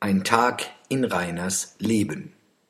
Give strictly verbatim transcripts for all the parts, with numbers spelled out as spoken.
Ein Tag in Rainers Leben.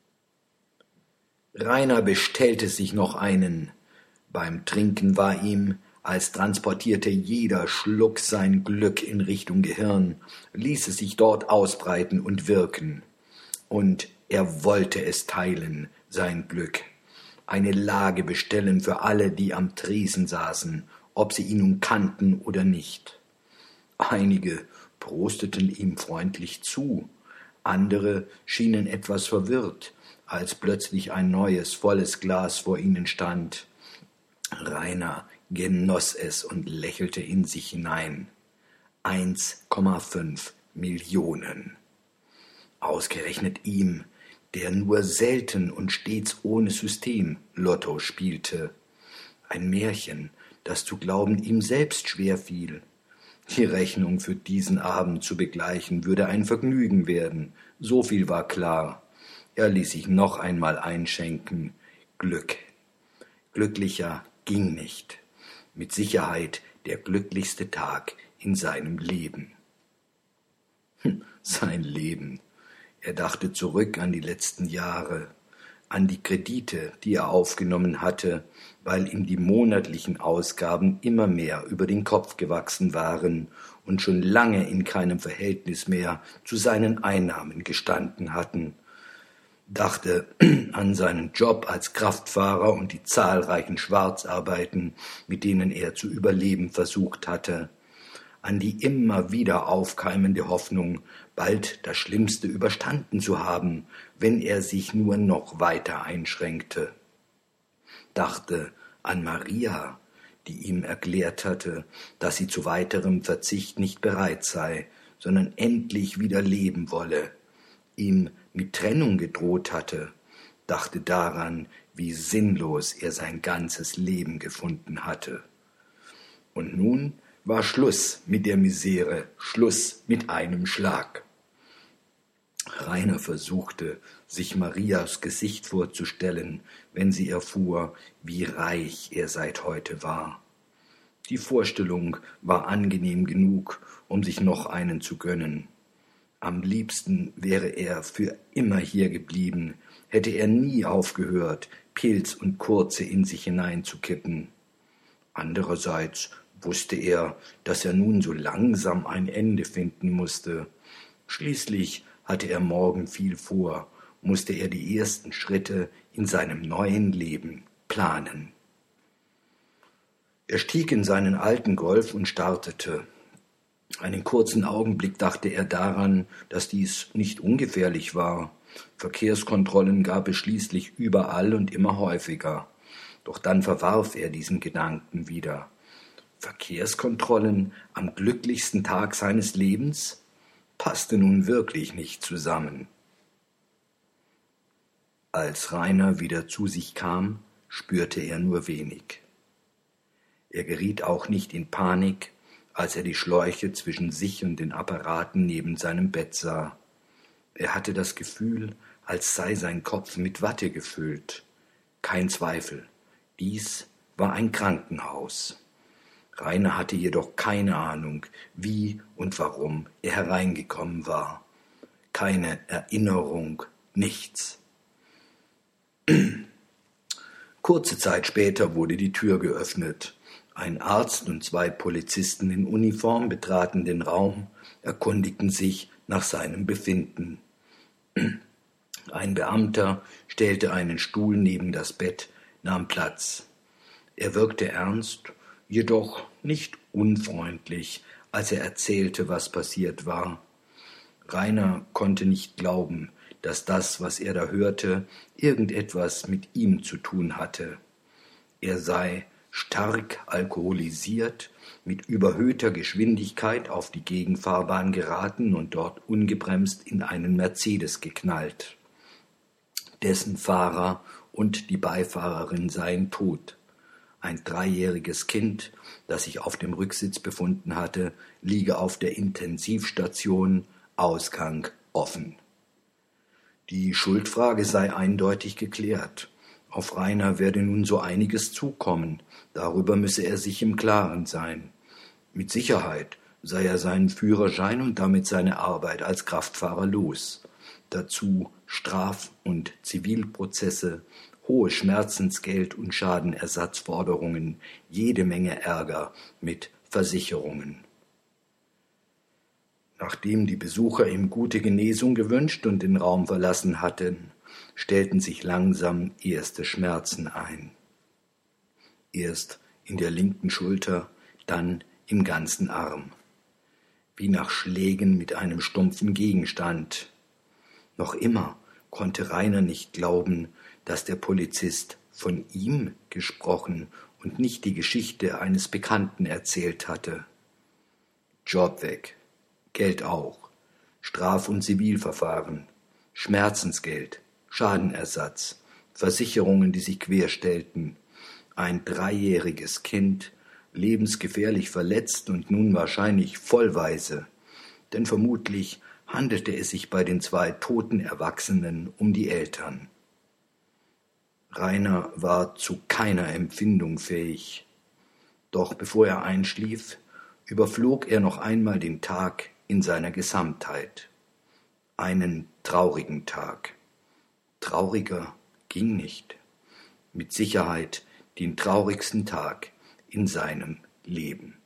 Rainer bestellte sich noch einen. Beim Trinken war ihm, als transportierte jeder Schluck sein Glück in Richtung Gehirn, ließ es sich dort ausbreiten und wirken. Und er wollte es teilen, sein Glück. Eine Lage bestellen für alle, die am Tresen saßen, ob sie ihn nun kannten oder nicht. Einige prosteten ihm freundlich zu, andere schienen etwas verwirrt, als plötzlich ein neues, volles Glas vor ihnen stand. Rainer genoss es und lächelte in sich hinein. eins Komma fünf Millionen. Ausgerechnet ihm, der nur selten und stets ohne System Lotto spielte. Ein Märchen, das zu glauben ihm selbst schwer fiel. Die Rechnung für diesen Abend zu begleichen, würde ein Vergnügen werden, so viel war klar. Er ließ sich noch einmal einschenken. Glück. Glücklicher ging nicht. Mit Sicherheit der glücklichste Tag in seinem Leben. Hm, sein Leben. Er dachte zurück an die letzten Jahre, an die Kredite, die er aufgenommen hatte, weil ihm die monatlichen Ausgaben immer mehr über den Kopf gewachsen waren und schon lange in keinem Verhältnis mehr zu seinen Einnahmen gestanden hatten, dachte an seinen Job als Kraftfahrer und die zahlreichen Schwarzarbeiten, mit denen er zu überleben versucht hatte, an die immer wieder aufkeimende Hoffnung, bald das Schlimmste überstanden zu haben, wenn er sich nur noch weiter einschränkte. Dachte an Maria, die ihm erklärt hatte, dass sie zu weiterem Verzicht nicht bereit sei, sondern endlich wieder leben wolle, ihm mit Trennung gedroht hatte, dachte daran, wie sinnlos er sein ganzes Leben gefunden hatte. Und nun war Schluss mit der Misere, Schluss mit einem Schlag. Rainer versuchte, sich Marias Gesicht vorzustellen, wenn sie erfuhr, wie reich er seit heute war. Die Vorstellung war angenehm genug, um sich noch einen zu gönnen. Am liebsten wäre er für immer hier geblieben, hätte er nie aufgehört, Pilz und Kurze in sich hineinzukippen. Andererseits wusste er, dass er nun so langsam ein Ende finden musste. Schließlich hatte er morgen viel vor, musste er die ersten Schritte in seinem neuen Leben planen. Er stieg in seinen alten Golf und startete. Einen kurzen Augenblick dachte er daran, dass dies nicht ungefährlich war. Verkehrskontrollen gab es schließlich überall und immer häufiger. Doch dann verwarf er diesen Gedanken wieder. Verkehrskontrollen am glücklichsten Tag seines Lebens? Passte nun wirklich nicht zusammen. Als Rainer wieder zu sich kam, spürte er nur wenig. Er geriet auch nicht in Panik, als er die Schläuche zwischen sich und den Apparaten neben seinem Bett sah. Er hatte das Gefühl, als sei sein Kopf mit Watte gefüllt. Kein Zweifel, dies war ein Krankenhaus. Rainer hatte jedoch keine Ahnung, wie und warum er hereingekommen war. Keine Erinnerung, nichts. Kurze Zeit später wurde die Tür geöffnet. Ein Arzt und zwei Polizisten in Uniform betraten den Raum, erkundigten sich nach seinem Befinden. Ein Beamter stellte einen Stuhl neben das Bett, nahm Platz. Er wirkte ernst, jedoch nicht unfreundlich, als er erzählte, was passiert war. Rainer konnte nicht glauben, dass das, was er da hörte, irgendetwas mit ihm zu tun hatte. Er sei stark alkoholisiert, mit überhöhter Geschwindigkeit auf die Gegenfahrbahn geraten und dort ungebremst in einen Mercedes geknallt. Dessen Fahrer und die Beifahrerin seien tot. Ein dreijähriges Kind, das sich auf dem Rücksitz befunden hatte, liege auf der Intensivstation, Ausgang offen. Die Schuldfrage sei eindeutig geklärt. Auf Rainer werde nun so einiges zukommen, darüber müsse er sich im Klaren sein. Mit Sicherheit sei er seinen Führerschein und damit seine Arbeit als Kraftfahrer los. Dazu Straf- und Zivilprozesse, hohe Schmerzensgeld- und Schadenersatzforderungen, jede Menge Ärger mit Versicherungen. Nachdem die Besucher ihm gute Genesung gewünscht und den Raum verlassen hatten, stellten sich langsam erste Schmerzen ein. Erst in der linken Schulter, dann im ganzen Arm. Wie nach Schlägen mit einem stumpfen Gegenstand. Noch immer konnte Rainer nicht glauben, dass der Polizist von ihm gesprochen und nicht die Geschichte eines Bekannten erzählt hatte. Job weg, Geld auch, Straf- und Zivilverfahren, Schmerzensgeld, Schadenersatz, Versicherungen, die sich querstellten, ein dreijähriges Kind, lebensgefährlich verletzt und nun wahrscheinlich vollweise, denn vermutlich handelte es sich bei den zwei toten Erwachsenen um die Eltern. Rainer war zu keiner Empfindung fähig. Doch bevor er einschlief, überflog er noch einmal den Tag in seiner Gesamtheit. Einen traurigen Tag. Trauriger ging nicht. Mit Sicherheit den traurigsten Tag in seinem Leben.